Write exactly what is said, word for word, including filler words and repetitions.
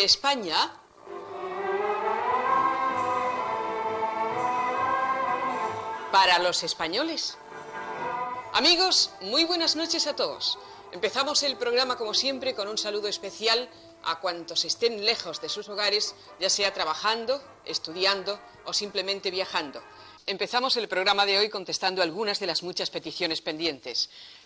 de España para los españoles. Amigos, muy buenas noches a todos. Empezamos el programa, como siempre, con un saludo especial a cuantos estén lejos de sus hogares, ya sea trabajando, estudiando o simplemente viajando. Empezamos el programa de hoy contestando algunas de las muchas peticiones pendientes.